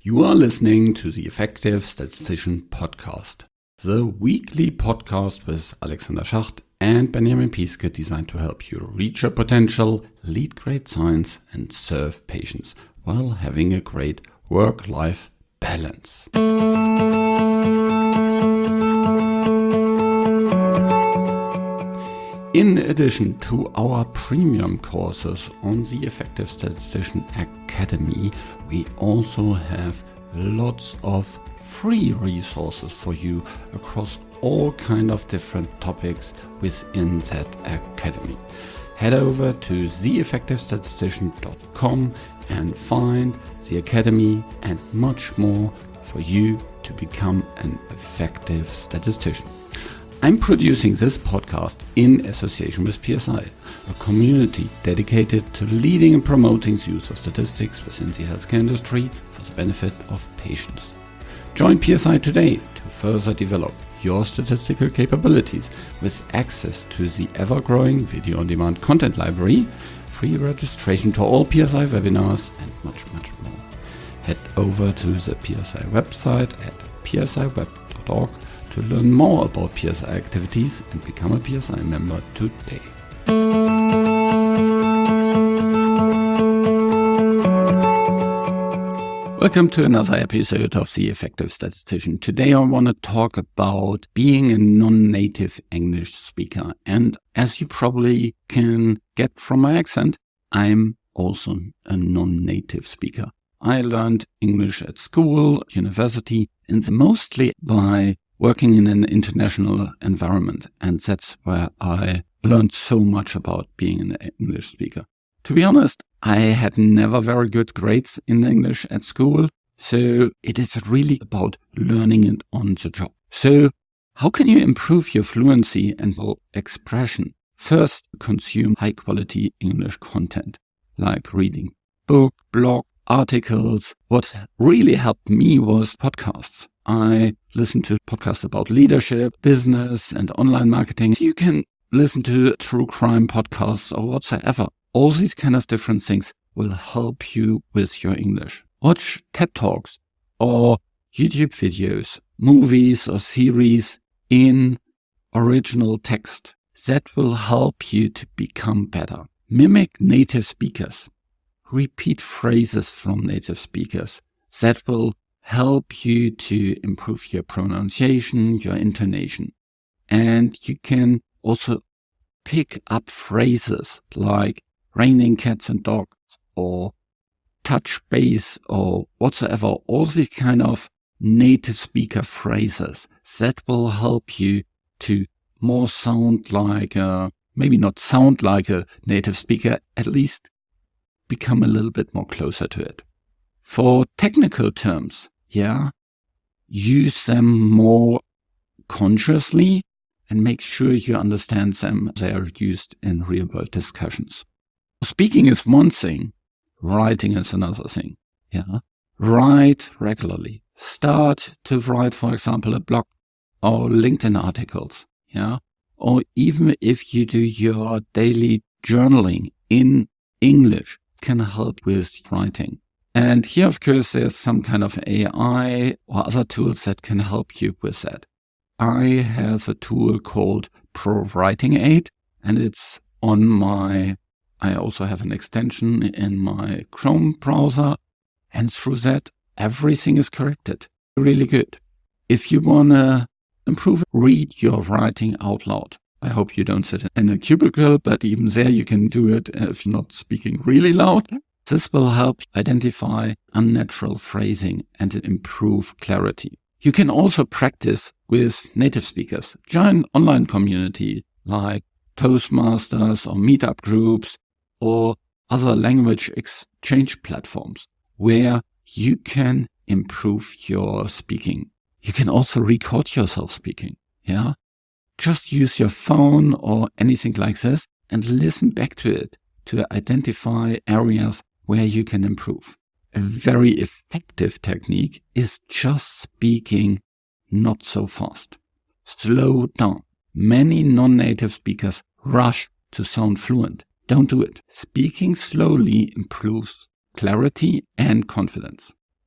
You are listening to the Effective Statistician Podcast, the weekly podcast with Alexander Schacht and Benjamin Piske designed to help you reach your potential, lead great science, and serve patients while having a great work-life balance. In addition to our premium courses on the Effective Statistician Academy, we also have lots of free resources for you across all kind of different topics within that academy. Head over to theeffectivestatistician.com and find the academy and much more for you to become an effective statistician. I'm producing this podcast in association with PSI, a community dedicated to leading and promoting the use of statistics within the healthcare industry for the benefit of patients. Join PSI today to further develop your statistical capabilities with access to the ever-growing video-on-demand content library, free registration to all PSI webinars, and much more. Head over to the PSI website at psiweb.org to learn more about PSI activities and become a PSI member today. Welcome to another episode of The Effective Statistician. Today I want to talk about being a non-native English speaker. And as you probably can get from my accent, I'm also a non-native speaker. I learned English at school, university, and mostly by working in an international environment, and that's where I learned so much about being an English speaker. To be honest, I had never very good grades in English at school, so it is really about learning it on the job. So how can you improve your fluency and expression? First, consume high-quality English content, like reading book, blog, articles. What really helped me was podcasts. I listen to podcasts about leadership, business, and online marketing. You can listen to true crime podcasts or whatsoever. All these kind of different things will help you with your English. Watch TED Talks or YouTube videos, movies or series in original text. That will help you to become better. Mimic native speakers. Repeat phrases from native speakers. That will help you to improve your pronunciation, your intonation. And you can also pick up phrases like raining cats and dogs or touch base or whatsoever. All these kind of native speaker phrases that will help you to more sound like maybe not sound like a native speaker, at least become a little bit more closer to it. For technical terms, use them more consciously and make sure you understand them. They are used in real-world discussions. Speaking is one thing, writing is another thing. Write regularly. Start to write, for example, a blog or LinkedIn articles. Or even if you do your daily journaling in English, it can help with writing. And here, of course, there's some kind of AI or other tools that can help you with that. I have a tool called Pro Writing Aid, and it's I also have an extension in my Chrome browser, and through that, everything is corrected. Really good. If you want to improve, read your writing out loud. I hope you don't sit in a cubicle, but even there you can do it if you're not speaking really loud. This will help identify unnatural phrasing and improve clarity. You can also practice with native speakers. Join online community like Toastmasters or meetup groups or other language exchange platforms where you can improve your speaking. You can also record yourself speaking. Just use your phone or anything like this and listen back to it to identify areas where you can improve. A very effective technique is just speaking not so fast. Slow down. Many non-native speakers rush to sound fluent. Don't do it. Speaking slowly improves clarity and confidence.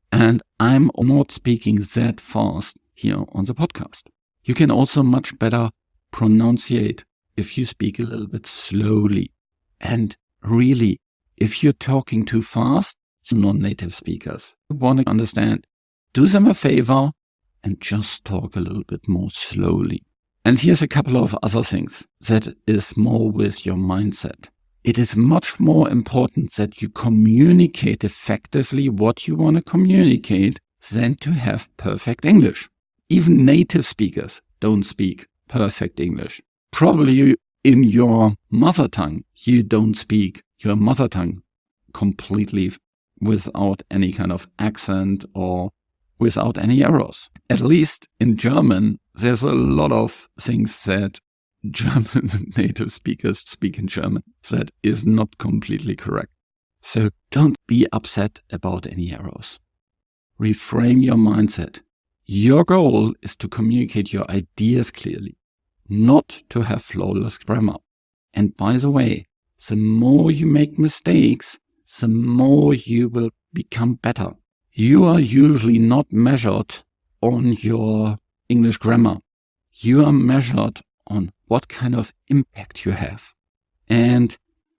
And I'm not speaking that fast here on the podcast. You can also much better pronunciate if you speak a little bit slowly. And really, if you're talking too fast, non-native speakers want to understand, do them a favor and just talk a little bit more slowly. And here's a couple of other things that is more with your mindset. It is much more important that you communicate effectively what you want to communicate than to have perfect English. Even native speakers don't speak perfect English. Probably in your mother tongue, you don't speak your mother tongue completely without any kind of accent or without any errors. At least in German, there's a lot of things that German native speakers speak in German that is not completely correct. So don't be upset about any errors. Reframe your mindset. Your goal is to communicate your ideas clearly, not to have flawless grammar. And by the way, the more you make mistakes, the more you will become better. You are usually not measured on your English grammar. You are measured on what kind of impact you have. And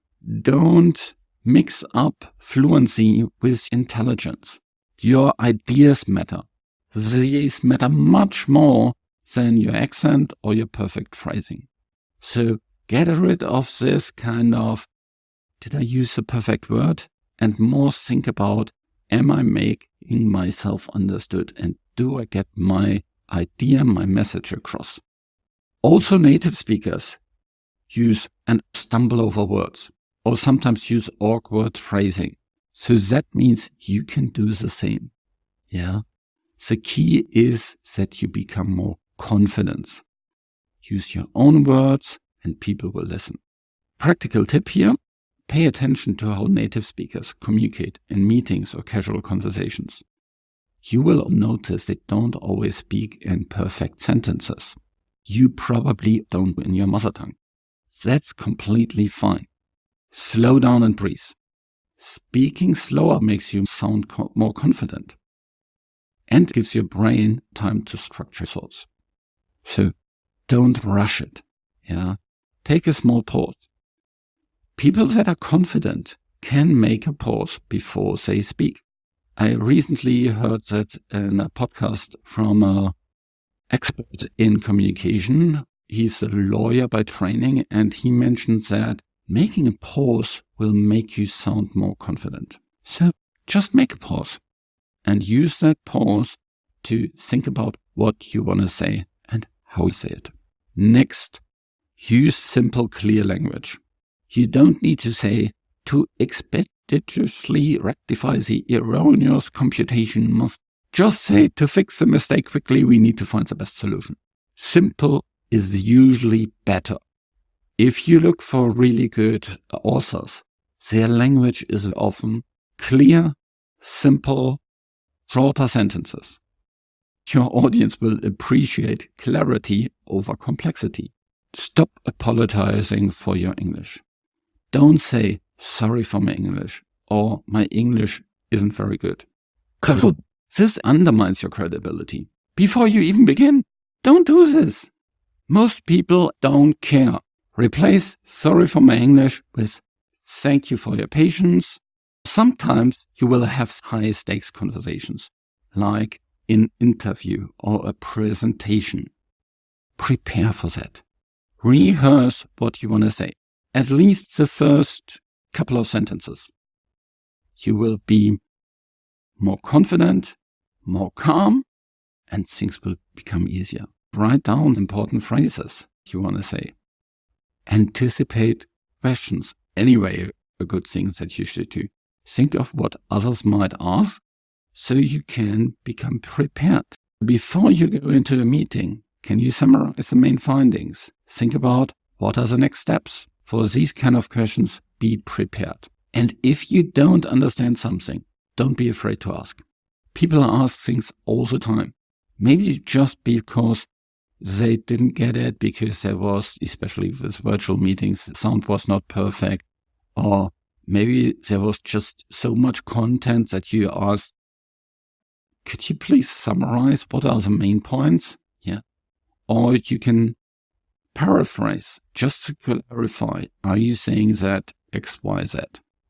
don't mix up fluency with intelligence. Your ideas matter. These matter much more than your accent or your perfect phrasing. So get rid of this kind of, did I use the perfect word? And more think about, am I making myself understood? And do I get my idea, my message across? Also, native speakers use and stumble over words or sometimes use awkward phrasing. So that means you can do the same. Yeah. The key is that you become more confident. Use your own words and people will listen. Practical tip here. Pay attention to how native speakers communicate in meetings or casual conversations. You will notice they don't always speak in perfect sentences. You probably don't in your mother tongue. That's completely fine. Slow down and breathe. Speaking slower makes you sound more confident and gives your brain time to structure thoughts. So don't rush it. Yeah. Take a small pause. People that are confident can make a pause before they speak. I recently heard that in a podcast from an expert in communication. He's a lawyer by training, and he mentioned that making a pause will make you sound more confident. So just make a pause and use that pause to think about what you want to say and how you say it. Next, use simple, clear language. You don't need to say, to expeditiously rectify the erroneous computation must. Just say, to fix the mistake quickly, we need to find the best solution. Simple is usually better. If you look for really good authors, their language is often clear, simple, shorter sentences. Your audience will appreciate clarity over complexity. Stop apologizing for your English. Don't say, sorry for my English, or my English isn't very good. This undermines your credibility. Before you even begin, don't do this. Most people don't care. Replace sorry for my English with thank you for your patience. Sometimes you will have high stakes conversations, like an interview or a presentation. Prepare for that. Rehearse what you want to say. At least the first couple of sentences. You will be more confident, more calm, and things will become easier. Write down important phrases you want to say. Anticipate questions. Anyway, a good thing that you should do. Think of what others might ask so you can become prepared. Before you go into the meeting, can you summarize the main findings? Think about what are the next steps. For these kind of questions, be prepared. And if you don't understand something, don't be afraid to ask. People ask things all the time. Maybe just because they didn't get it because there was, especially with virtual meetings, the sound was not perfect. Or maybe there was just so much content that you asked, could you please summarize what are the main points? Yeah. Or you can paraphrase just to clarify. Are you saying that X, Y, Z?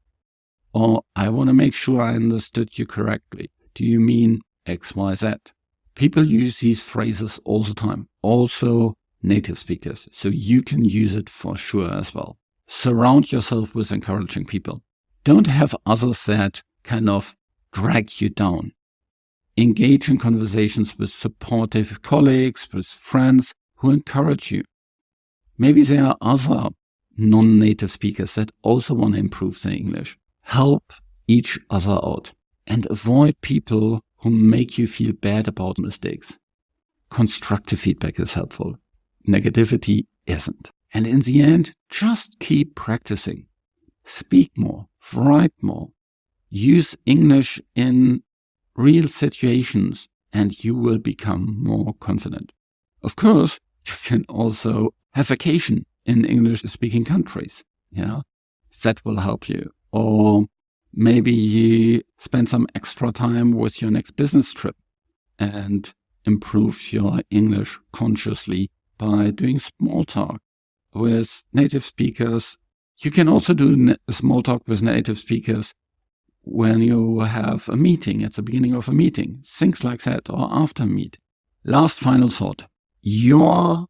Or I want to make sure I understood you correctly. Do you mean X, Y, Z? People use these phrases all the time, also native speakers. So you can use it for sure as well. Surround yourself with encouraging people. Don't have others that kind of drag you down. Engage in conversations with supportive colleagues, with friends who encourage you. Maybe there are other non-native speakers that also want to improve their English. Help each other out and avoid people who make you feel bad about mistakes. Constructive feedback is helpful. Negativity isn't. And in the end, just keep practicing. Speak more, write more, use English in real situations, and you will become more confident. Of course, you can also have vacation in English-speaking countries. Yeah, that will help you. Or maybe you spend some extra time with your next business trip and improve your English consciously by doing small talk with native speakers. You can also do small talk with native speakers when you have a meeting, at the beginning of a meeting, things like that, or after a meeting. Last final thought. You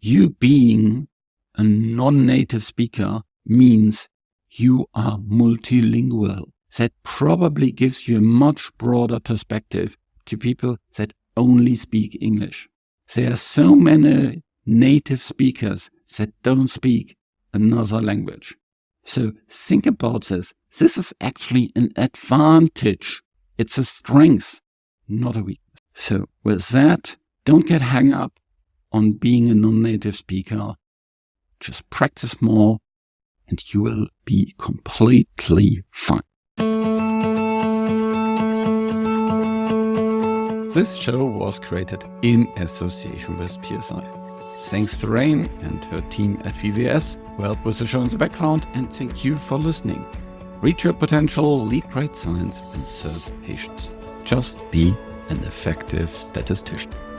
being a non-native speaker means you are multilingual. That probably gives you a much broader perspective to people that only speak English. There are so many native speakers that don't speak another language. So think about this. This is actually an advantage. It's a strength, not a weakness. So with that, don't get hung up on being a non-native speaker. Just practice more and you will be completely fine. This show was created in association with PSI. Thanks to Rain and her team at VVS who helped with the show in the background, and thank you for listening. Reach your potential, lead great science, and serve patients. Just be an effective statistician.